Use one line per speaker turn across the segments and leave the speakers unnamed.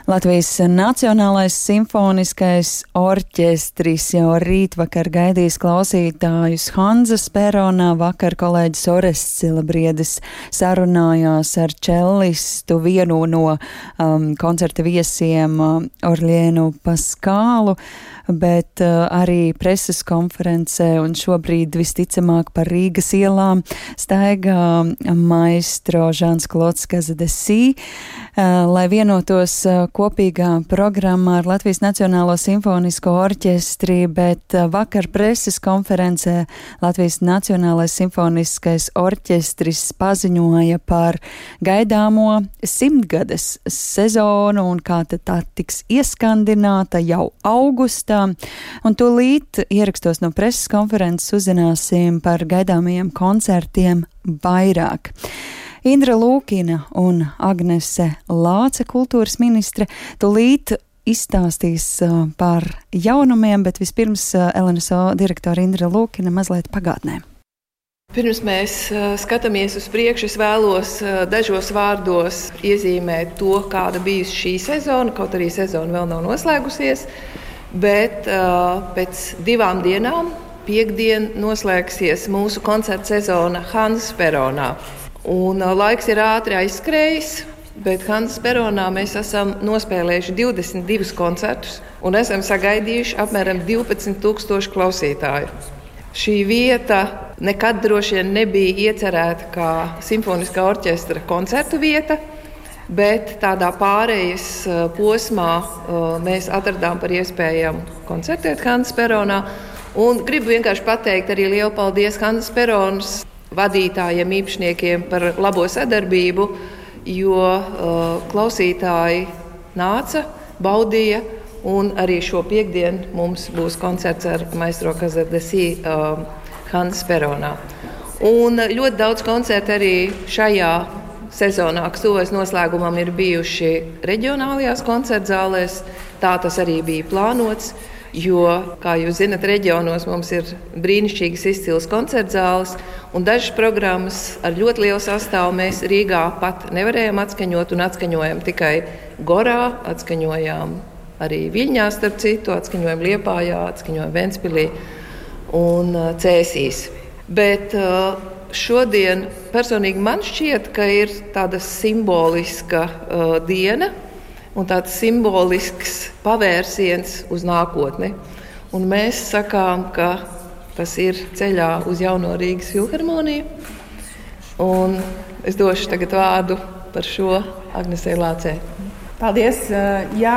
Latvijas Nacionālais simfoniskais orķestris jau rītvakar gaidīs klausītājus Hanzas peronā. Vakar kolēģis Orests Silabriedis sarunājās ar čellistu, vienu no koncerta viesiem Orlienu Paskālu, bet arī preses konferencē un šobrīd visticamāk par Rīgas ielām staigā maestro Žans Klods Kazadesī, lai vienotos kopīgā programmā ar Latvijas Nacionālo simfonisko orķestri, bet vakar preses konferencē Latvijas Nacionālais simfoniskais orķestris paziņoja par gaidāmo 100-gades sezonu un kā tad tā tiks ieskandināta jau augustā. Un tūlīt ierakstos no preses konferences uzzināsim par gaidāmajiem koncertiem vairāk. Indra Lūkina un Agnese Lāce, kultūras ministre, tūlīt izstāstīs par jaunumiem, bet vispirms LNSO direktora Indra Lūkina mazliet pagātnē.
Pirms mēs skatāmies uz priekšu, es vēlos dažos vārdos iezīmēt to, kāda bijusi šī sezona, kaut arī sezona vēl nav noslēgusies, bet pēc 2 dienām, piektdien, noslēgsies mūsu koncerta sezona Hanzas peronā. Un laiks ir ātri aizskrējis, bet Hanzas peronā mēs esam nospēlējuši 22 koncertus un esam sagaidījuši apmēram 12,000 klausītāju. Šī vieta nekad droši vien nebija iecerēta kā simfoniskā orķestra koncertu vieta, bet tādā pārejas posmā mēs atradām par iespējamu koncertēt Hanzas peronā. Un gribu vienkārši pateikt arī lielu paldies Hanzas peronas vadītājiem, īpašniekiem par labo sadarbību, jo klausītāji nāca, baudīja, un arī šo piektdienu mums būs koncerts ar maestro Kazadesī Hanzas peronā. Un ļoti daudz koncertu arī šajā sezonā, kas tuvojas noslēgumam, ir bijuši reģionālajās koncertzālēs. Tā tas arī bija plānots. Jo, kā jūs zinat, reģionos mums ir brīnišķīgas izcils koncertzāles, un dažas programmas ar ļoti lielu sastāvu mēs Rīgā pat nevarējām atskaņot, un atskaņojam tikai Gorā, atskaņojām arī Viļņā, starp citu, atskaņojam Liepājā, atskaņojam Ventspilī un Cēsīs. Bet šodien personīgi man šķiet, ka ir tāda simboliska diena, un tāds simbolisks pavērsiens uz nākotni. Un mēs sakām, ka tas ir ceļā uz jauno Rīgas filharmoniju. Un es došu tagad vārdu par šo Agnesei Lācei.
Paldies! Jā,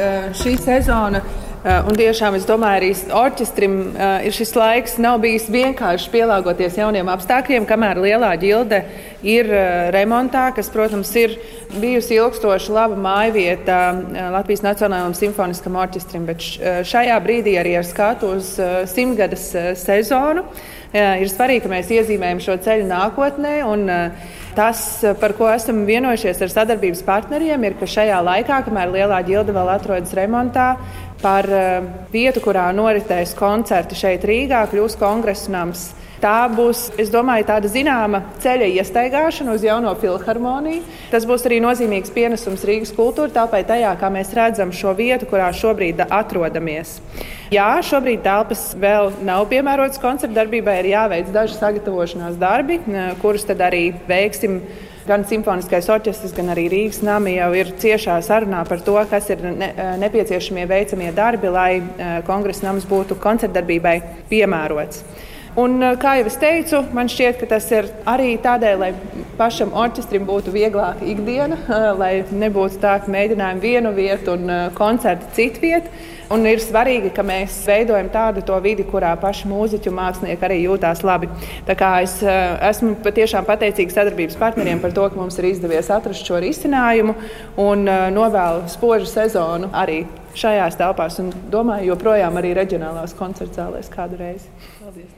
šī sezona, un tiešām es domāju, arī orķestrim ir šis laiks, nav bijis vienkārši pielāgoties jauniem apstākļiem, kamēr Lielā ģilde ir remontā, kas, protams, ir bijusi ilgstoša laba mājvieta Latvijas Nacionālajam simfoniskam orķestrim, bet šajā brīdī arī ar skatu uz 100-gades sezonu ir svarīgi, ka mēs iezīmējam šo ceļu nākotnē, un tas, par ko esam vienojušies ar sadarbības partneriem, ir, ka šajā laikā, kamēr Lielā ģilde vēl atrodas remontā, par vietu, kurā noritēs koncerti šeit Rīgā, kļūs Kongresu nams. Tā būs, es domāju, tāda zināma ceļa iestaigāšana uz jauno filharmoniju. Tas būs arī nozīmīgs pienesums Rīgas kultūra telpai tajā, kā mēs redzam šo vietu, kurā šobrīd atrodamies. Jā, šobrīd telpas vēl nav piemērotas koncerta darbībai, ir jāveic daži sagatavošanās darbi, kurus tad arī veiksim. Gan simfoniskais orķestris, gan arī Rīgas nami jau ir ciešā sarunā par to, kas ir nepieciešamie veicamie darbi, lai Kongresa nams būtu koncertdarbībai piemērots. Un, kā jau es teicu, man šķiet, ka tas ir arī tādēļ, lai pašam orķestrim būtu vieglāka ikdiena, lai nebūtu tā, ka mēģinājumi vienu vietu un koncerti citu vietu. Un ir svarīgi, ka mēs veidojam tādu to vidi, kurā paši mūziķi un mākslinieki arī jūtās labi. Tā kā es esmu patiešām pateicīga sadarbības partneriem par to, ka mums ir izdevies atrast šo risinājumu un novēlu spožu sezonu arī šajās telpās un domāju joprojām arī reģionālās koncertzālēs kādu reizi. Paldies.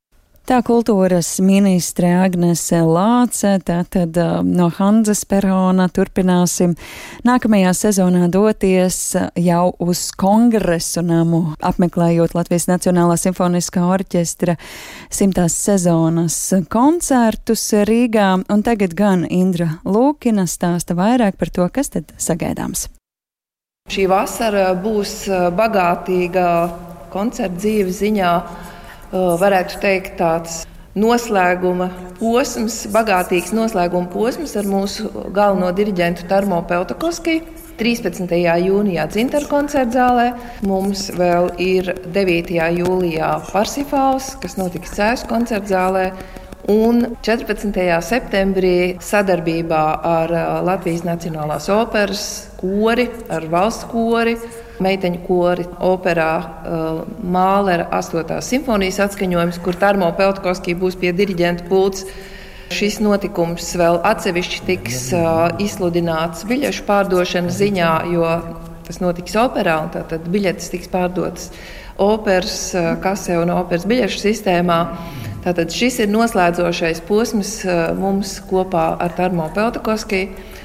Tā kultūras ministre Agnese Lāce, tātad no Hanzas perona turpināsim nākamajā sezonā doties jau uz Kongresu namu, apmeklējot Latvijas Nacionālā simfoniskā orķestra 100. sezonas koncertus Rīgā, un tagad gan Indra Lūkina stāsta vairāk par to, kas tad sagaidāms.
Šī vasara būs bagātīga koncerta dzīves ziņā, varētu teikt, tāds noslēguma posms, bagātīgs noslēguma posms ar mūsu galveno diriģentu Tarmo Peltokoski. 13. jūnijā Dzintaru koncerta zālē. Mums vēl ir 9. jūlijā Parsifāls, kas notiks Cēsu koncerta zālē. Un 14. septembrī sadarbībā ar Latvijas Nacionālās operas kori, ar valsts kori, meiteņu kori operā Mālera 8. simfonijas atskaņojums, kur Tarmo Peltokoski būs pie diriģenta pults. Šis notikums vēl atsevišķi tiks izsludināts biļešu pārdošanas ziņā, jo tas notiks operā, un tātad biļetes tiks pārdotas operas kasē un operas biļešu sistēmā. Tātad šis ir noslēdzošais posms mums kopā ar Tarmo Peltokoski.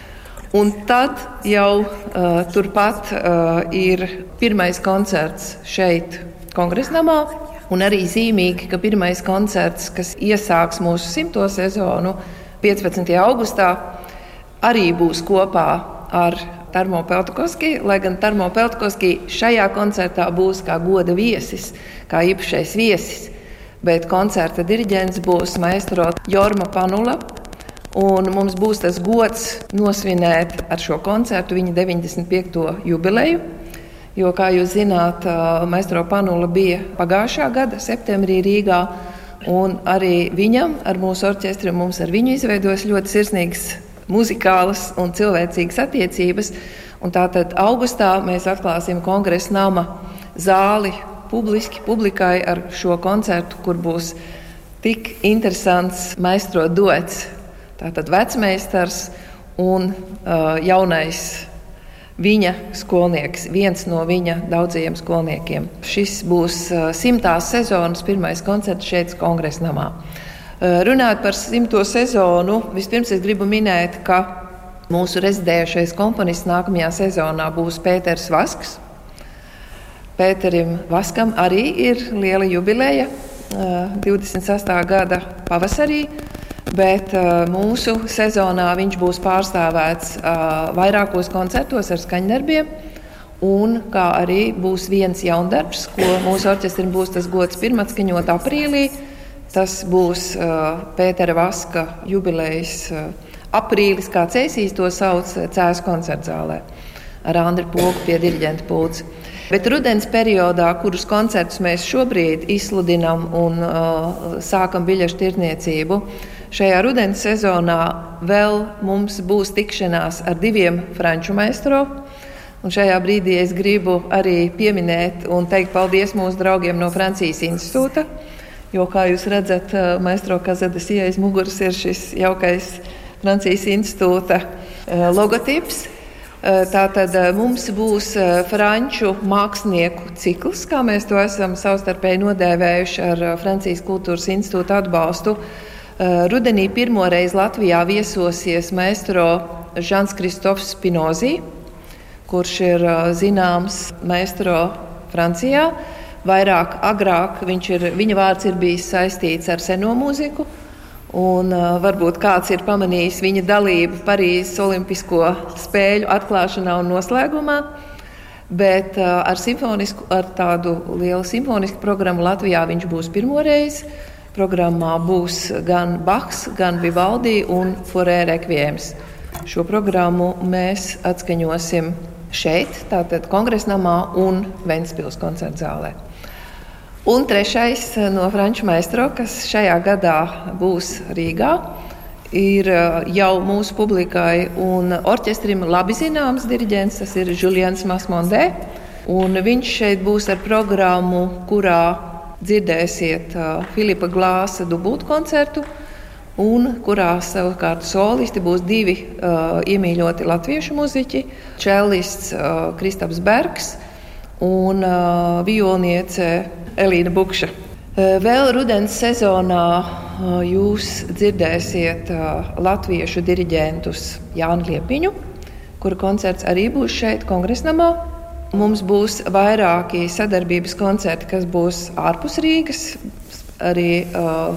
Un tad jau turpat ir pirmais koncerts šeit Kongresnamā. Un arī zīmīgi, ka pirmais koncerts, kas iesāks mūsu 100. sezonu 15. augustā, arī būs kopā ar Tarmo Peltokoski, lai gan Tarmo Peltokoski šajā koncertā būs kā goda viesis, kā īpašais viesis. Bet koncerta diriģents būs maestro Jorma Panula, un mums būs tas gods nosvinēt ar šo koncertu viņa 95. jubileju. Jo, kā jūs zināt, maestro Panula bija pagājušā gada septembrī Rīgā, un arī viņam, ar mūsu orķestri, mums ar viņu izveidos ļoti sirsnīgas muzikālas un cilvēcīgas attiecības. Un tātad augustā mēs atklāsim Kongresa nama zāli publikai ar šo koncertu, kur būs tik interesants maestro duets. Tātad vecmeistars un jaunais viņa skolnieks, viens no viņa daudzajiem skolniekiem. Šis būs 100. sezonas pirmais koncerts šeit Kongresnamā. Runājot par 100. sezonu, vispirms es gribu minēt, ka mūsu rezidējušais komponists nākamajā sezonā būs Pēters Vasks. Pēterim Vaskam arī ir liela jubileja 26. gada pavasarī. Bet mūsu sezonā viņš būs pārstāvēts vairākos koncertos ar skaņdarbiem, un kā arī būs viens jaundarbs, ko mūsu orķestrim būs tas gods pirmatskaņot aprīlī. Tas būs Pētera Vaska jubilejas aprīlis, kā Cēsīs to sauc, Cēsu koncerta zālē ar Andri Poku pie diriģenta pults. Bet rudens periodā, kurus koncertus mēs šobrīd izsludinām un sākam biļešu tirdzniecību, šajā rudens sezonā vēl mums būs tikšanās ar 2 franču maestro. Un šajā brīdī es gribu arī pieminēt un teikt paldies mūsu draugiem no Francijas institūta, jo, kā jūs redzat, maestro Kazadas ieejas muguras ir šis jaukais Francijas institūta logotips. Tātad mums būs franču mākslinieku cikls, kā mēs to esam savstarpēji nodēvējuši ar Francijas kultūras institūta atbalstu. Rudenī pirmoreiz Latvijā viesosies maestro Žans Kristofs Spinozī, kurš ir zināms maestro Francijā. Agrāk viņa vārds ir bijis saistīts ar seno mūziku. Un varbūt kāds ir pamanījis viņa dalību Parīzes Olimpisko spēļu atklāšanā un noslēgumā, bet ar tādu lielu simfonisku programmu Latvijā viņš būs pirmoreiz. Programmā būs gan Bachs, gan Vivaldi un Forē rekviems. Šo programmu mēs atskaņosim šeit, tātad Kongresnamā un Ventspils koncerta zālē. Un trešais no franču maestro, kas šajā gadā būs Rīgā, ir jau mūsu publikai un orķestrim labi zināms diriģents, tas ir Julians Masmondē. Un viņš šeit būs ar programmu, kurā dzirdēsiet Filipa Glāsa dubultkoncertu, un kurā savukārt solisti būs 2 iemīļoti latviešu muziķi - čellists Kristaps Bergs un violniece Elīna Bukša. Vēl rudens sezonā jūs dzirdēsiet latviešu diriģentus Jānu Liepiņu, kura koncerts arī būs šeit Kongresnamā. Mums būs vairāki sadarbības koncerti, kas būs ārpus Rīgas, arī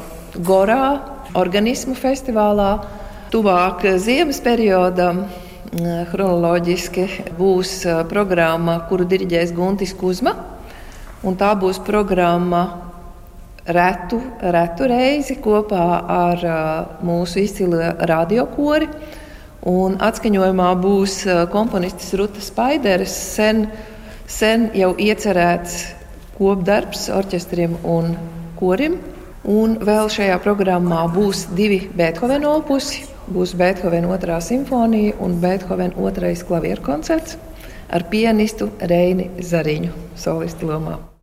Gorā, organismu festivālā. Tuvāk ziemas periodam Chronoloģiski būs programma, kuru diriģēs Guntis Kuzma. Un tā būs programma retu reizi kopā ar mūsu izcilo radiokori. Un atskaņojumā būs komponistes Ruta Spaideres sen jau iecerēts kopdarbs orķestrim un korim. Un vēl šajā programmā būs 2 Beethovena opusi. Būs Beethovena 2. simfonija un Beethovena 2. klavieru koncerts ar pianistu Reini Zariņu solistu lomā.